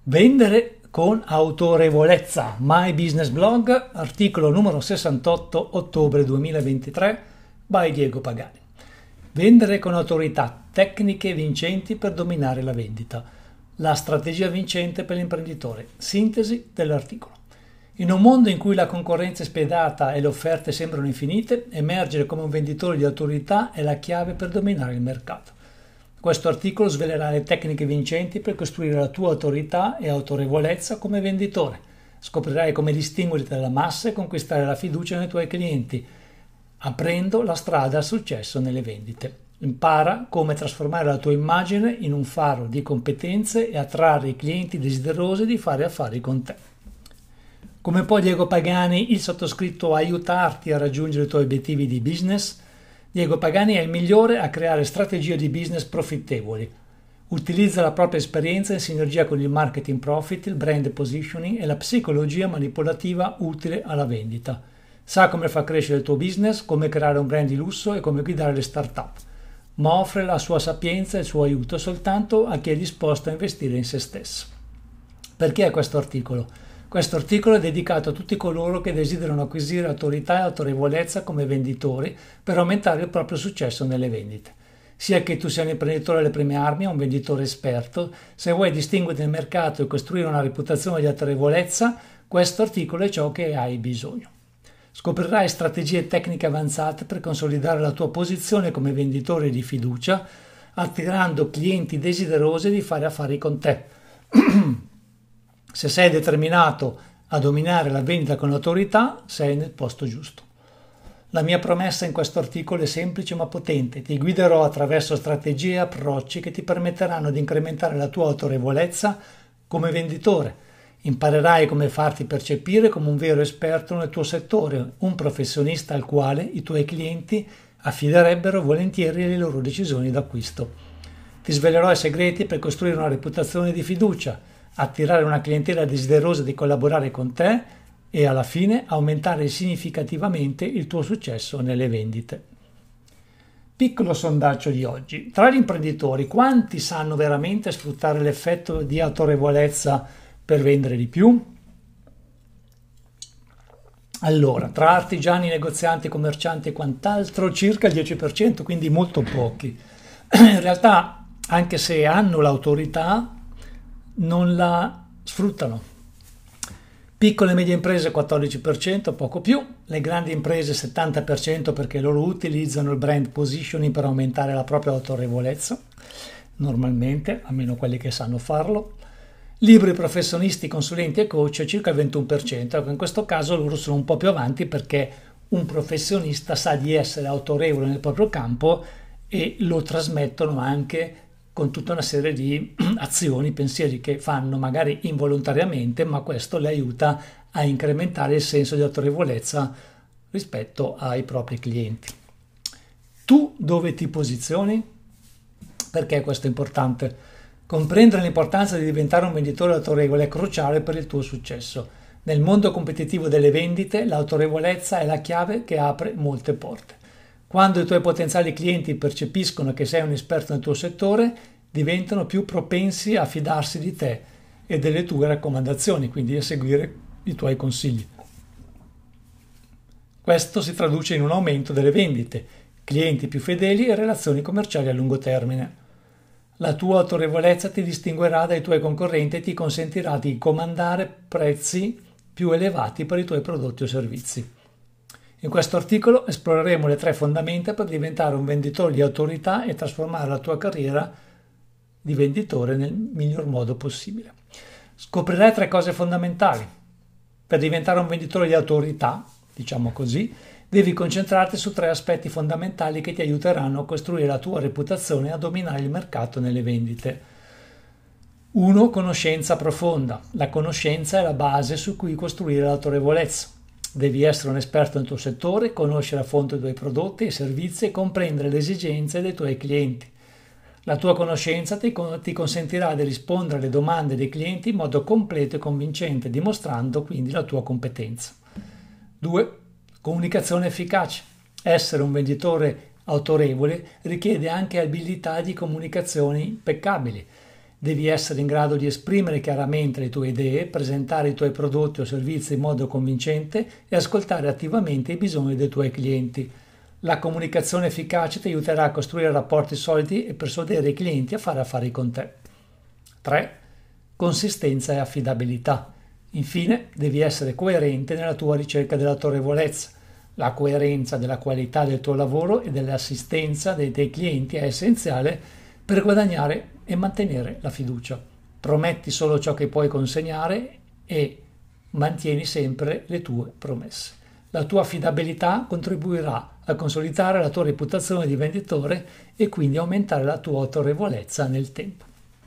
Vendere con autorevolezza. My Business Blog, articolo numero 68, ottobre 2023, by Diego Pagani. Vendere con autorità, tecniche vincenti per dominare la vendita. La strategia vincente per l'imprenditore. Sintesi dell'articolo. In un mondo in cui la concorrenza è spietata e le offerte sembrano infinite, emergere come un venditore di autorità è la chiave per dominare il mercato. Questo articolo svelerà le tecniche vincenti per costruire la tua autorità e autorevolezza come venditore. Scoprirai come distinguerti dalla massa e conquistare la fiducia nei tuoi clienti, aprendo la strada al successo nelle vendite. Impara come trasformare la tua immagine in un faro di competenze e attrarre i clienti desiderosi di fare affari con te. Come può Diego Pagani, il sottoscritto, aiutarti a raggiungere i tuoi obiettivi di business? Diego Pagani è il migliore a creare strategie di business profittevoli. Utilizza la propria esperienza in sinergia con il marketing profit, il brand positioning e la psicologia manipolativa utile alla vendita. Sa come far crescere il tuo business, come creare un brand di lusso e come guidare le start-up, ma offre la sua sapienza e il suo aiuto soltanto a chi è disposto a investire in se stesso. Perché questo articolo? Questo articolo è dedicato a tutti coloro che desiderano acquisire autorità e autorevolezza come venditori per aumentare il proprio successo nelle vendite. Sia che tu sia un imprenditore alle prime armi o un venditore esperto, se vuoi distinguerti nel mercato e costruire una reputazione di autorevolezza, questo articolo è ciò che hai bisogno. Scoprirai strategie e tecniche avanzate per consolidare la tua posizione come venditore di fiducia, attirando clienti desiderosi di fare affari con te. Se sei determinato a dominare la vendita con autorità, sei nel posto giusto. La mia promessa in questo articolo è semplice ma potente. Ti guiderò attraverso strategie e approcci che ti permetteranno di incrementare la tua autorevolezza come venditore. Imparerai come farti percepire come un vero esperto nel tuo settore, un professionista al quale i tuoi clienti affiderebbero volentieri le loro decisioni d'acquisto. Ti svelerò i segreti per costruire una reputazione di fiducia, attirare una clientela desiderosa di collaborare con te e alla fine aumentare significativamente il tuo successo nelle vendite. Piccolo sondaggio di oggi. Tra gli imprenditori, quanti sanno veramente sfruttare l'effetto di autorevolezza per vendere di più? Allora, tra artigiani, negozianti, commercianti e quant'altro, circa il 10%, quindi molto pochi. In realtà, anche se hanno l'autorità, non la sfruttano. Piccole e medie imprese 14%, poco più, le grandi imprese 70% perché loro utilizzano il brand positioning per aumentare la propria autorevolezza, normalmente, almeno quelli che sanno farlo. Liberi professionisti, consulenti e coach circa il 21%, ecco, in questo caso loro sono un po' più avanti perché un professionista sa di essere autorevole nel proprio campo e lo trasmettono anche con tutta una serie di azioni, pensieri che fanno magari involontariamente, ma questo le aiuta a incrementare il senso di autorevolezza rispetto ai propri clienti. Tu dove ti posizioni? Perché questo è importante? Comprendere l'importanza di diventare un venditore autorevole è cruciale per il tuo successo. Nel mondo competitivo delle vendite, l'autorevolezza è la chiave che apre molte porte. Quando i tuoi potenziali clienti percepiscono che sei un esperto nel tuo settore, diventano più propensi a fidarsi di te e delle tue raccomandazioni, quindi a seguire i tuoi consigli. Questo si traduce in un aumento delle vendite, clienti più fedeli e relazioni commerciali a lungo termine. La tua autorevolezza ti distinguerà dai tuoi concorrenti e ti consentirà di comandare prezzi più elevati per i tuoi prodotti o servizi. In questo articolo esploreremo le 3 fondamenta per diventare un venditore di autorità e trasformare la tua carriera di venditore nel miglior modo possibile. Scoprirai 3 cose fondamentali. Per diventare un venditore di autorità, diciamo così, devi concentrarti su 3 aspetti fondamentali che ti aiuteranno a costruire la tua reputazione e a dominare il mercato nelle vendite. 1. Conoscenza profonda. La conoscenza è la base su cui costruire l'autorevolezza. Devi essere un esperto nel tuo settore, conoscere a fondo i tuoi prodotti e servizi e comprendere le esigenze dei tuoi clienti. La tua conoscenza ti consentirà di rispondere alle domande dei clienti in modo completo e convincente, dimostrando quindi la tua competenza. 2. Comunicazione efficace. Essere un venditore autorevole richiede anche abilità di comunicazione impeccabili. Devi essere in grado di esprimere chiaramente le tue idee, presentare i tuoi prodotti o servizi in modo convincente e ascoltare attivamente i bisogni dei tuoi clienti. La comunicazione efficace ti aiuterà a costruire rapporti solidi e persuadere i clienti a fare affari con te. 3. Consistenza e affidabilità. Infine, devi essere coerente nella tua ricerca dell'autorevolezza. La coerenza della qualità del tuo lavoro e dell'assistenza dei tuoi clienti è essenziale per guadagnare e mantenere la fiducia. Prometti solo ciò che puoi consegnare e mantieni sempre le tue promesse. La tua affidabilità contribuirà a consolidare la tua reputazione di venditore e quindi aumentare la tua autorevolezza nel tempo.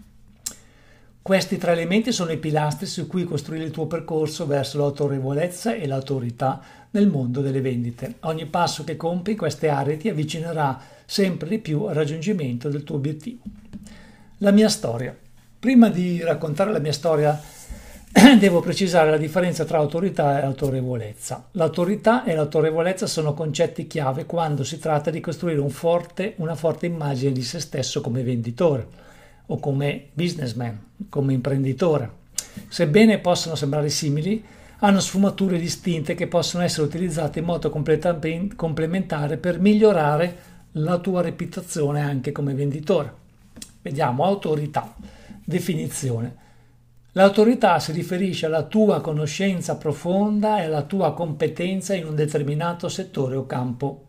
Questi 3 elementi sono i pilastri su cui costruire il tuo percorso verso l'autorevolezza e l'autorità nel mondo delle vendite. Ogni passo che compi in queste aree ti avvicinerà sempre di più al raggiungimento del tuo obiettivo. La mia storia. Prima di raccontare la mia storia devo precisare la differenza tra autorità e autorevolezza. L'autorità e l'autorevolezza sono concetti chiave quando si tratta di costruire una forte immagine di se stesso come venditore o come businessman, come imprenditore. Sebbene possano sembrare simili, hanno sfumature distinte che possono essere utilizzate in modo complementare per migliorare la tua reputazione anche come venditore. Vediamo, autorità. Definizione. L'autorità si riferisce alla tua conoscenza profonda e alla tua competenza in un determinato settore o campo.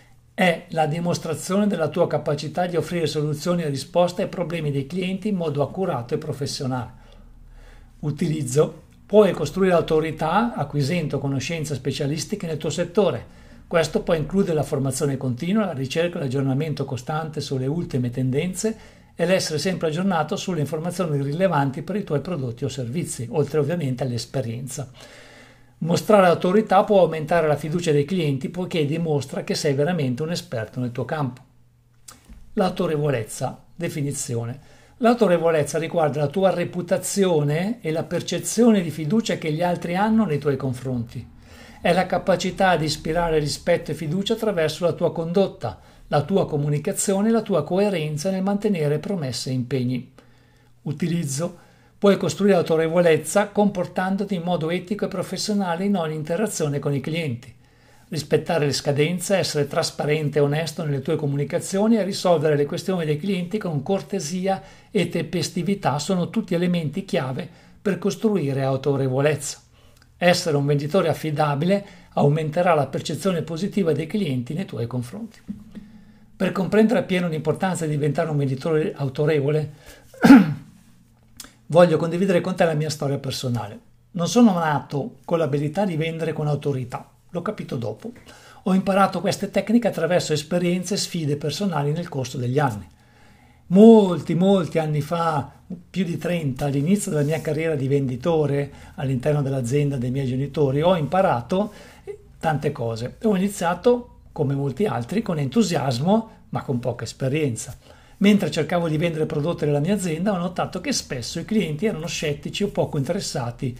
È la dimostrazione della tua capacità di offrire soluzioni e risposte ai problemi dei clienti in modo accurato e professionale. Utilizzo. Puoi costruire autorità acquisendo conoscenze specialistiche nel tuo settore. Questo può includere la formazione continua, la ricerca e l'aggiornamento costante sulle ultime tendenze e l'essere sempre aggiornato sulle informazioni rilevanti per i tuoi prodotti o servizi, oltre ovviamente all'esperienza. Mostrare autorità può aumentare la fiducia dei clienti poiché dimostra che sei veramente un esperto nel tuo campo. L'autorevolezza. Definizione. L'autorevolezza riguarda la tua reputazione e la percezione di fiducia che gli altri hanno nei tuoi confronti. È la capacità di ispirare rispetto e fiducia attraverso la tua condotta, la tua comunicazione e la tua coerenza nel mantenere promesse e impegni. Utilizzo. Puoi costruire autorevolezza comportandoti in modo etico e professionale in ogni interazione con i clienti. Rispettare le scadenze, essere trasparente e onesto nelle tue comunicazioni e risolvere le questioni dei clienti con cortesia e tempestività sono tutti elementi chiave per costruire autorevolezza. Essere un venditore affidabile aumenterà la percezione positiva dei clienti nei tuoi confronti. Per comprendere appieno l'importanza di diventare un venditore autorevole, voglio condividere con te la mia storia personale. Non sono nato con l'abilità di vendere con autorità, l'ho capito dopo. Ho imparato queste tecniche attraverso esperienze e sfide personali nel corso degli anni. Molti anni fa, più di 30, all'inizio della mia carriera di venditore all'interno dell'azienda dei miei genitori, ho imparato tante cose. Ho iniziato, come molti altri, con entusiasmo, ma con poca esperienza. Mentre cercavo di vendere prodotti della mia azienda, ho notato che spesso i clienti erano scettici o poco interessati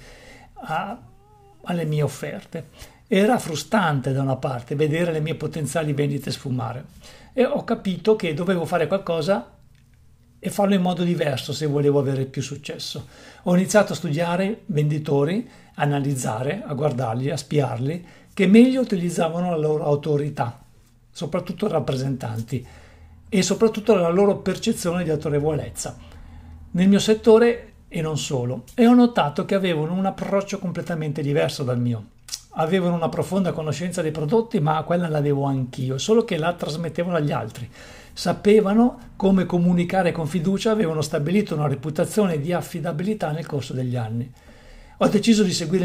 alle mie offerte. Era frustrante da una parte vedere le mie potenziali vendite sfumare e ho capito che dovevo fare qualcosa e farlo in modo diverso se volevo avere più successo. Ho iniziato a studiare venditori, a analizzare, a guardarli, a spiarli, che meglio utilizzavano la loro autorità, soprattutto rappresentanti, e soprattutto la loro percezione di autorevolezza nel mio settore e non solo, e ho notato che avevano un approccio completamente diverso dal mio. Avevano una profonda conoscenza dei prodotti, ma quella l'avevo anch'io, solo che la trasmettevano agli altri. Sapevano come comunicare con fiducia, avevano stabilito una reputazione di affidabilità nel corso degli anni. Ho deciso di seguire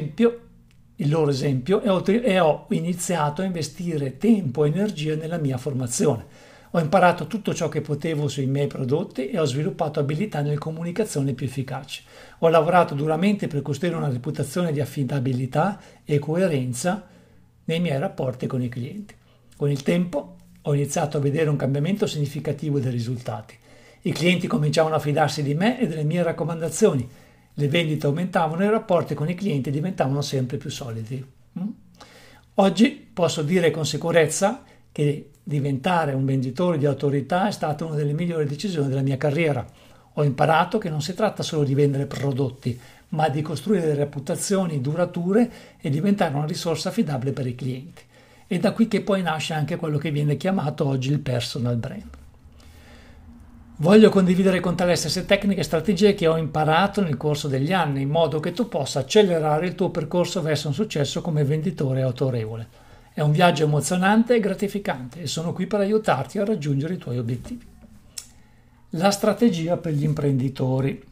il loro esempio, e ho iniziato a investire tempo e energia nella mia formazione. Ho imparato tutto ciò che potevo sui miei prodotti e ho sviluppato abilità nelle comunicazioni più efficaci. Ho lavorato duramente per costruire una reputazione di affidabilità e coerenza nei miei rapporti con i clienti. Con il tempo ho iniziato a vedere un cambiamento significativo dei risultati. I clienti cominciavano a fidarsi di me e delle mie raccomandazioni. Le vendite aumentavano e i rapporti con i clienti diventavano sempre più solidi. Oggi posso dire con sicurezza che diventare un venditore di autorità è stata una delle migliori decisioni della mia carriera. Ho imparato che non si tratta solo di vendere prodotti, ma di costruire delle reputazioni durature e diventare una risorsa affidabile per i clienti. E da qui che poi nasce anche quello che viene chiamato oggi il personal brand. Voglio condividere con te le stesse tecniche e strategie che ho imparato nel corso degli anni, in modo che tu possa accelerare il tuo percorso verso un successo come venditore autorevole. È un viaggio emozionante e gratificante e sono qui per aiutarti a raggiungere i tuoi obiettivi. La strategia per gli imprenditori.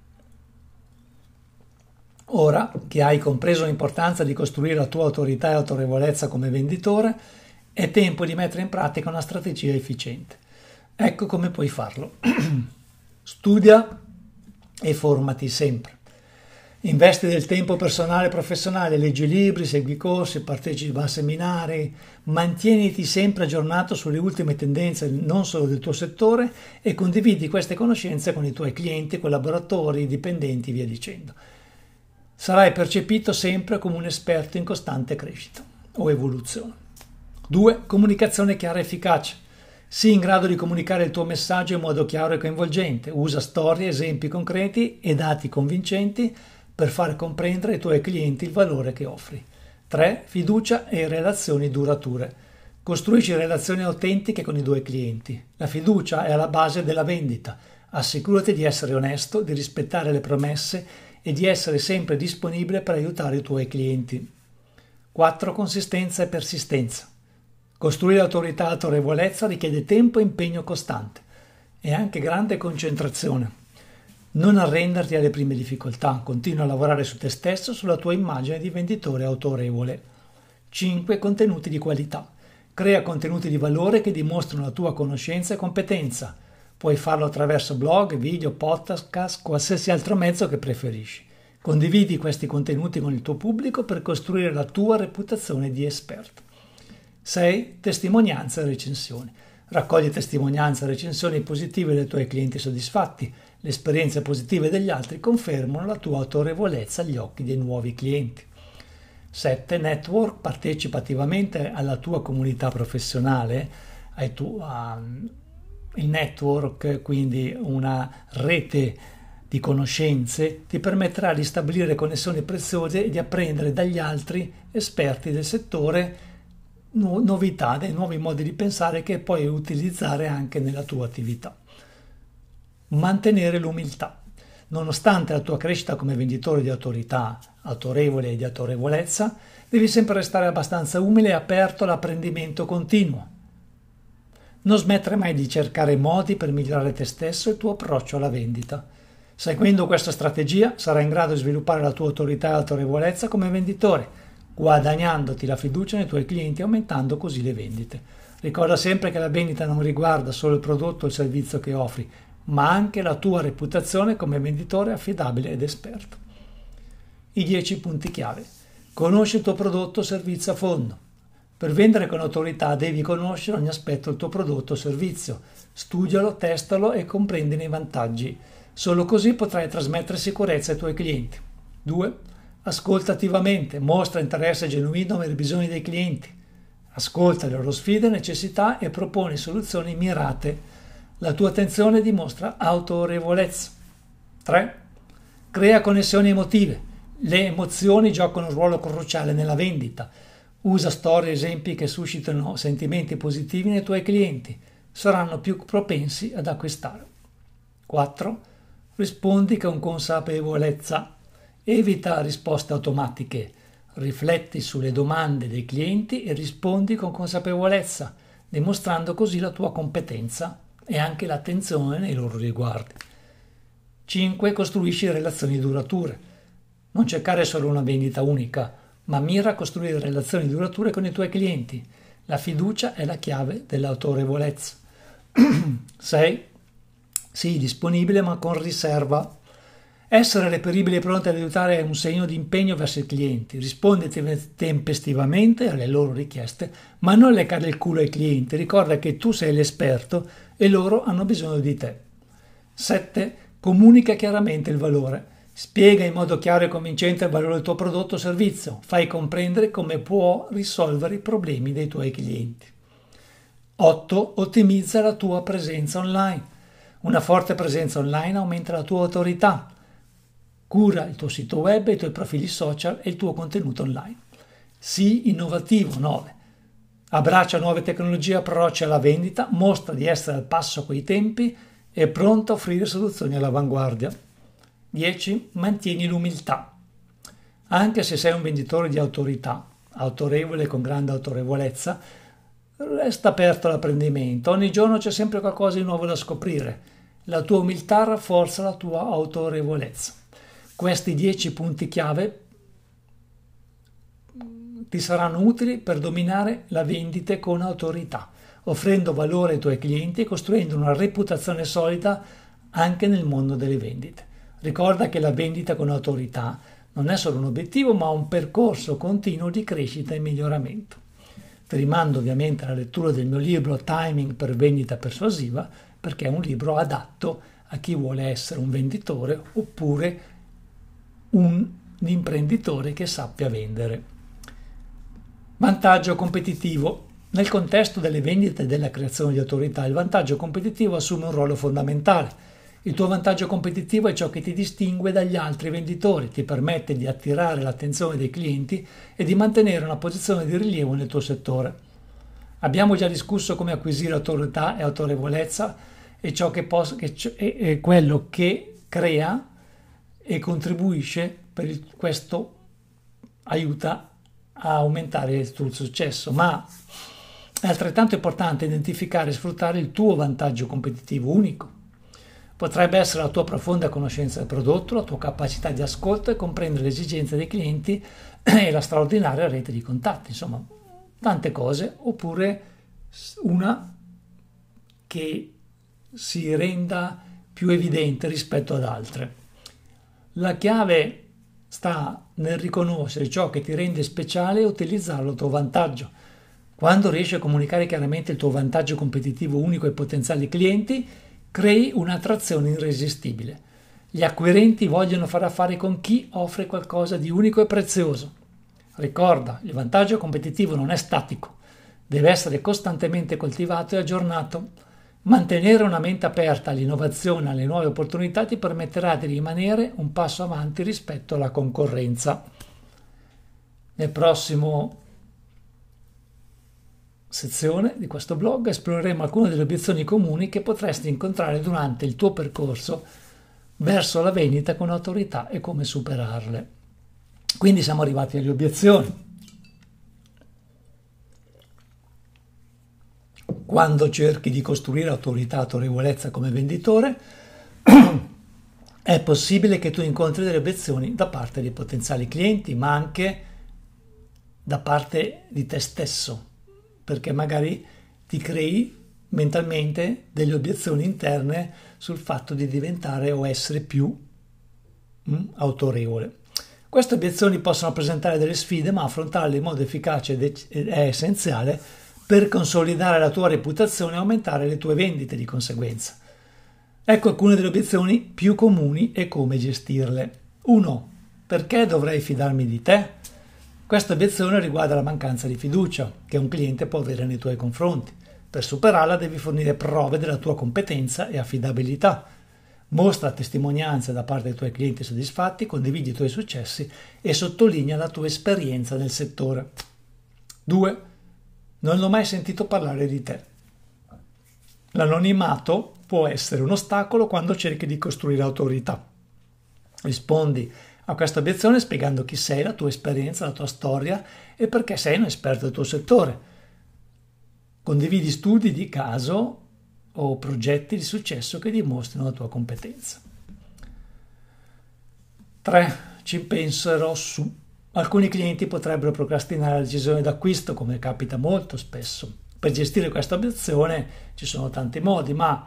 Ora che hai compreso l'importanza di costruire la tua autorità e autorevolezza come venditore, è tempo di mettere in pratica una strategia efficiente. Ecco come puoi farlo. Studia e formati sempre. Investi del tempo personale e professionale, leggi libri, segui corsi, partecipa a seminari, mantieniti sempre aggiornato sulle ultime tendenze non solo del tuo settore e condividi queste conoscenze con i tuoi clienti, collaboratori, dipendenti, via dicendo. Sarai percepito sempre come un esperto in costante crescita o evoluzione. 2. Comunicazione chiara e efficace. Sii in grado di comunicare il tuo messaggio in modo chiaro e coinvolgente. Usa storie, esempi concreti e dati convincenti per far comprendere ai tuoi clienti il valore che offri. 3. Fiducia e relazioni durature. Costruisci relazioni autentiche con i tuoi clienti. La fiducia è alla base della vendita. Assicurati di essere onesto, di rispettare le promesse e di essere sempre disponibile per aiutare i tuoi clienti. 4. Consistenza e persistenza. Costruire autorità e autorevolezza richiede tempo e impegno costante e anche grande concentrazione. Non arrenderti alle prime difficoltà, continua a lavorare su te stesso e sulla tua immagine di venditore autorevole. 5. Contenuti di qualità. Crea contenuti di valore che dimostrano la tua conoscenza e competenza. Puoi farlo attraverso blog, video, podcast, qualsiasi altro mezzo che preferisci. Condividi questi contenuti con il tuo pubblico per costruire la tua reputazione di esperto. 6. Testimonianze e recensioni. Raccogli testimonianze e recensioni positive dei tuoi clienti soddisfatti. Le esperienze positive degli altri confermano la tua autorevolezza agli occhi dei nuovi clienti. 7. Network. Partecipa attivamente alla tua comunità professionale, il network, quindi una rete di conoscenze, ti permetterà di stabilire connessioni preziose e di apprendere dagli altri esperti del settore novità, dei nuovi modi di pensare che puoi utilizzare anche nella tua attività. Mantenere l'umiltà. Nonostante la tua crescita come venditore di autorità, autorevole e di autorevolezza, devi sempre restare abbastanza umile e aperto all'apprendimento continuo. Non smettere mai di cercare modi per migliorare te stesso e il tuo approccio alla vendita. Seguendo questa strategia sarai in grado di sviluppare la tua autorità e autorevolezza come venditore, guadagnandoti la fiducia nei tuoi clienti e aumentando così le vendite. Ricorda sempre che la vendita non riguarda solo il prodotto o il servizio che offri, ma anche la tua reputazione come venditore affidabile ed esperto. I 10 punti chiave. Conosci il tuo prodotto o servizio a fondo. Per vendere con autorità devi conoscere ogni aspetto del tuo prodotto o servizio. Studialo, testalo e comprendine i vantaggi. Solo così potrai trasmettere sicurezza ai tuoi clienti. 2. Ascolta attivamente, mostra interesse genuino per i bisogni dei clienti. Ascolta le loro sfide e necessità e proponi soluzioni mirate. La tua attenzione dimostra autorevolezza. 3. Crea connessioni emotive. Le emozioni giocano un ruolo cruciale nella vendita. Usa storie e esempi che suscitano sentimenti positivi nei tuoi clienti. Saranno più propensi ad acquistare. 4. Rispondi con consapevolezza. Evita risposte automatiche. Rifletti sulle domande dei clienti e rispondi con consapevolezza, dimostrando così la tua competenza e anche l'attenzione nei loro riguardi. 5. Costruisci relazioni durature. Non cercare solo una vendita unica, ma mira a costruire relazioni durature con i tuoi clienti. La fiducia è la chiave dell'autorevolezza. 6. Sii disponibile ma con riserva. Essere reperibile e pronti ad aiutare è un segno di impegno verso i clienti. Rispondi tempestivamente alle loro richieste, ma non leccare il culo ai clienti. Ricorda che tu sei l'esperto e loro hanno bisogno di te. 7. Comunica chiaramente il valore. Spiega in modo chiaro e convincente il valore del tuo prodotto o servizio. Fai comprendere come può risolvere i problemi dei tuoi clienti. 8. Ottimizza la tua presenza online. Una forte presenza online aumenta la tua autorità. Cura il tuo sito web, i tuoi profili social e il tuo contenuto online. Sii innovativo. 9. Abbraccia nuove tecnologie, approccia alla vendita, mostra di essere al passo coi tempi e pronto a offrire soluzioni all'avanguardia. 10. Mantieni l'umiltà. Anche se sei un venditore di autorità, autorevole con grande autorevolezza, resta aperto all'apprendimento. Ogni giorno c'è sempre qualcosa di nuovo da scoprire. La tua umiltà rafforza la tua autorevolezza. Questi 10 punti chiave ti saranno utili per dominare la vendita con autorità, offrendo valore ai tuoi clienti e costruendo una reputazione solida anche nel mondo delle vendite. Ricorda che la vendita con autorità non è solo un obiettivo, ma un percorso continuo di crescita e miglioramento. Ti rimando ovviamente alla lettura del mio libro Timing per vendita persuasiva, perché è un libro adatto a chi vuole essere un venditore oppure un imprenditore che sappia vendere. Vantaggio competitivo. Nel contesto delle vendite e della creazione di autorità, il vantaggio competitivo assume un ruolo fondamentale. Il tuo vantaggio competitivo è ciò che ti distingue dagli altri venditori, ti permette di attirare l'attenzione dei clienti e di mantenere una posizione di rilievo nel tuo settore. Abbiamo già discusso come acquisire autorità e autorevolezza e ciò che è quello che crea e contribuisce questo aiuta a aumentare il tuo successo, ma è altrettanto importante identificare e sfruttare il tuo vantaggio competitivo unico. Potrebbe essere la tua profonda conoscenza del prodotto, la tua capacità di ascolto e comprendere le esigenze dei clienti e la straordinaria rete di contatti, insomma, tante cose, oppure una che si renda più evidente rispetto ad altre. La chiave sta nel riconoscere ciò che ti rende speciale e utilizzarlo a tuo vantaggio. Quando riesci a comunicare chiaramente il tuo vantaggio competitivo unico ai potenziali clienti, crei un'attrazione irresistibile. Gli acquirenti vogliono fare affari con chi offre qualcosa di unico e prezioso. Ricorda, il vantaggio competitivo non è statico, deve essere costantemente coltivato e aggiornato. Mantenere una mente aperta all'innovazione e alle nuove opportunità ti permetterà di rimanere un passo avanti rispetto alla concorrenza. Nel prossimo sezione di questo blog esploreremo alcune delle obiezioni comuni che potresti incontrare durante il tuo percorso verso la vendita con autorità e come superarle. Quindi siamo arrivati alle obiezioni. Quando cerchi di costruire autorità e autorevolezza come venditore, è possibile che tu incontri delle obiezioni da parte dei potenziali clienti, ma anche da parte di te stesso, perché magari ti crei mentalmente delle obiezioni interne sul fatto di diventare o essere più autorevole. Queste obiezioni possono presentare delle sfide, ma affrontarle in modo efficace è essenziale per consolidare la tua reputazione e aumentare le tue vendite di conseguenza. Ecco alcune delle obiezioni più comuni e come gestirle. 1. Perché dovrei fidarmi di te? Questa obiezione riguarda la mancanza di fiducia che un cliente può avere nei tuoi confronti. Per superarla devi fornire prove della tua competenza e affidabilità. Mostra testimonianze da parte dei tuoi clienti soddisfatti, condividi i tuoi successi e sottolinea la tua esperienza nel settore. 2. Non ho mai sentito parlare di te. L'anonimato può essere un ostacolo quando cerchi di costruire autorità. Rispondi a questa obiezione spiegando chi sei, la tua esperienza, la tua storia e perché sei un esperto del tuo settore. Condividi studi di caso o progetti di successo che dimostrino la tua competenza. 3. Ci penserò su. Alcuni clienti potrebbero procrastinare la decisione d'acquisto, come capita molto spesso. Per gestire questa obiezione ci sono tanti modi, ma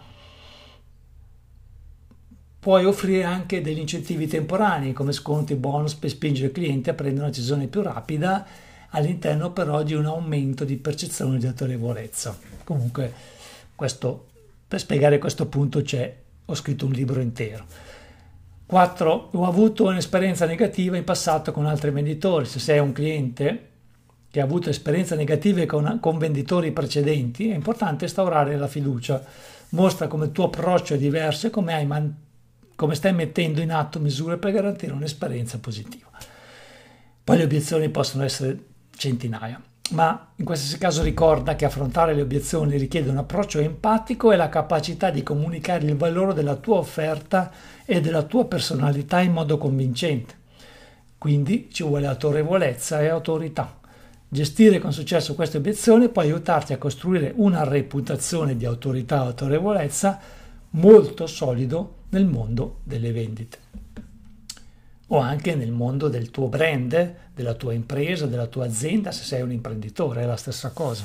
puoi offrire anche degli incentivi temporanei, come sconti, bonus, per spingere il cliente a prendere una decisione più rapida, all'interno però di un aumento di percezione di autorevolezza. Comunque, per spiegare questo punto ho scritto un libro intero. 4. Ho avuto un'esperienza negativa in passato con altri venditori. Se sei un cliente che ha avuto esperienze negative con venditori precedenti, è importante instaurare la fiducia. Mostra come il tuo approccio è diverso e come stai mettendo in atto misure per garantire un'esperienza positiva. Poi le obiezioni possono essere centinaia, ma in qualsiasi caso ricorda che affrontare le obiezioni richiede un approccio empatico e la capacità di comunicare il valore della tua offerta e della tua personalità in modo convincente. Quindi ci vuole autorevolezza e autorità. Gestire con successo queste obiezioni può aiutarti a costruire una reputazione di autorità e autorevolezza molto solido nel mondo delle vendite o anche nel mondo del tuo brand, della tua impresa, della tua azienda, se sei un imprenditore, è la stessa cosa.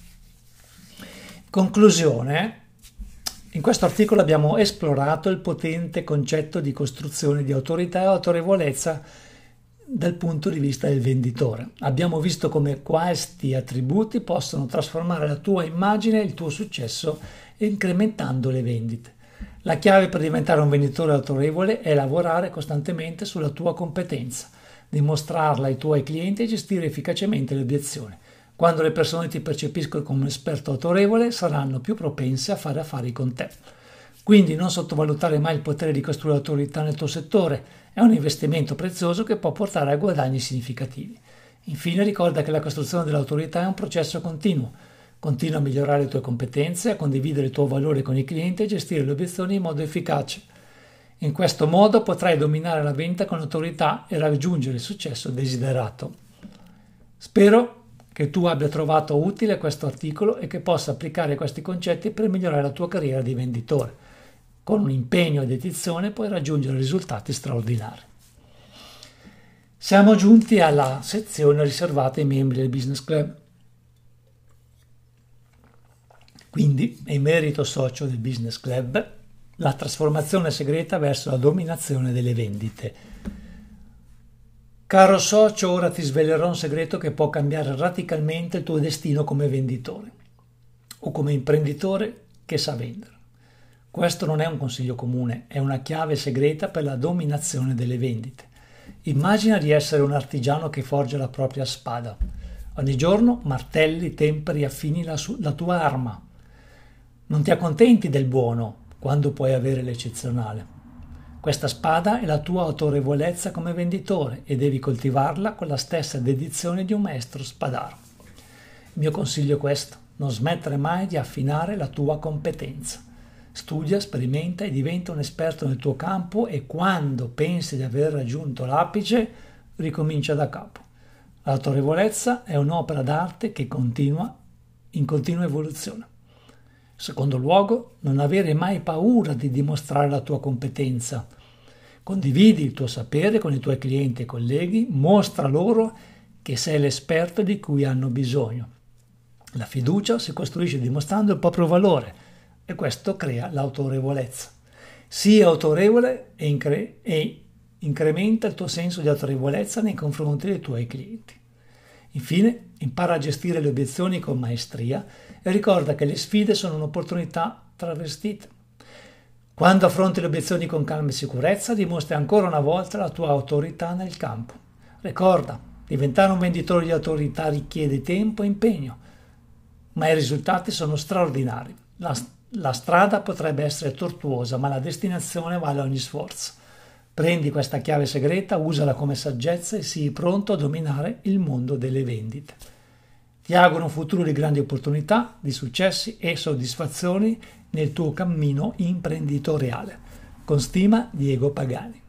Conclusione, in questo articolo abbiamo esplorato il potente concetto di costruzione di autorità e autorevolezza dal punto di vista del venditore. Abbiamo visto come questi attributi possono trasformare la tua immagine e il tuo successo incrementando le vendite. La chiave per diventare un venditore autorevole è lavorare costantemente sulla tua competenza, dimostrarla ai tuoi clienti e gestire efficacemente le obiezioni. Quando le persone ti percepiscono come un esperto autorevole, saranno più propense a fare affari con te. Quindi non sottovalutare mai il potere di costruire autorità nel tuo settore, è un investimento prezioso che può portare a guadagni significativi. Infine ricorda che la costruzione dell'autorità è un processo continuo. Continua a migliorare le tue competenze, a condividere il tuo valore con i clienti e gestire le obiezioni in modo efficace. In questo modo potrai dominare la vendita con autorità e raggiungere il successo desiderato. Spero che tu abbia trovato utile questo articolo e che possa applicare questi concetti per migliorare la tua carriera di venditore. Con un impegno e dedizione puoi raggiungere risultati straordinari. Siamo giunti alla sezione riservata ai membri del Business Club. Quindi, emerito socio del Business Club, la trasformazione segreta verso la dominazione delle vendite. Caro socio, ora ti svelerò un segreto che può cambiare radicalmente il tuo destino come venditore o come imprenditore che sa vendere. Questo non è un consiglio comune, è una chiave segreta per la dominazione delle vendite. Immagina di essere un artigiano che forgia la propria spada. Ogni giorno martelli, temperi, affini la tua arma. Non ti accontenti del buono quando puoi avere l'eccezionale. Questa spada è la tua autorevolezza come venditore e devi coltivarla con la stessa dedizione di un maestro spadaro. Il mio consiglio è questo: non smettere mai di affinare la tua competenza. Studia, sperimenta e diventa un esperto nel tuo campo e quando pensi di aver raggiunto l'apice, ricomincia da capo. L'autorevolezza è un'opera d'arte che continua in continua evoluzione. Secondo luogo, non avere mai paura di dimostrare la tua competenza. Condividi il tuo sapere con i tuoi clienti e colleghi, mostra loro che sei l'esperto di cui hanno bisogno. La fiducia si costruisce dimostrando il proprio valore e questo crea l'autorevolezza. Sii autorevole e incrementa il tuo senso di autorevolezza nei confronti dei tuoi clienti. Infine, impara a gestire le obiezioni con maestria e ricorda che le sfide sono un'opportunità travestita. Quando affronti le obiezioni con calma e sicurezza, dimostri ancora una volta la tua autorità nel campo. Ricorda, diventare un venditore di autorità richiede tempo e impegno, ma i risultati sono straordinari. La strada potrebbe essere tortuosa, ma la destinazione vale ogni sforzo. Prendi questa chiave segreta, usala come saggezza e sii pronto a dominare il mondo delle vendite. Ti auguro un futuro di grandi opportunità, di successi e soddisfazioni nel tuo cammino imprenditoriale. Con stima, Diego Pagani.